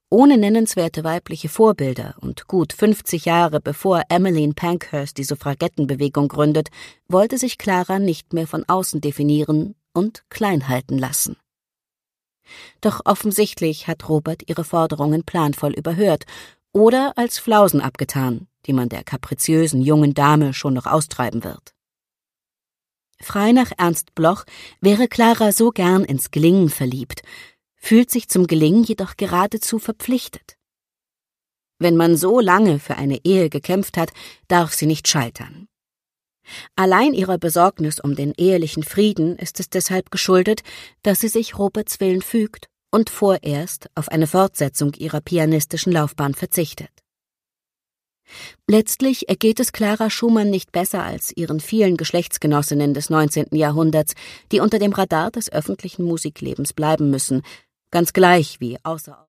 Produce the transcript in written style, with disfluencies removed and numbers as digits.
Ohne nennenswerte weibliche Vorbilder und gut 50 Jahre bevor Emmeline Pankhurst die Suffragettenbewegung gründet, wollte sich Clara nicht mehr von außen definieren und klein halten lassen. Doch offensichtlich hat Robert ihre Forderungen planvoll überhört oder als Flausen abgetan, die man der kapriziösen jungen Dame schon noch austreiben wird. Frei nach Ernst Bloch wäre Clara so gern ins Gelingen verliebt, fühlt sich zum Gelingen jedoch geradezu verpflichtet. Wenn man so lange für eine Ehe gekämpft hat, darf sie nicht scheitern. Allein ihrer Besorgnis um den ehelichen Frieden ist es deshalb geschuldet, dass sie sich Roberts Willen fügt und vorerst auf eine Fortsetzung ihrer pianistischen Laufbahn verzichtet. Letztlich ergeht es Clara Schumann nicht besser als ihren vielen Geschlechtsgenossinnen des 19. Jahrhunderts, die unter dem Radar des öffentlichen Musiklebens bleiben müssen, ganz gleich wie außer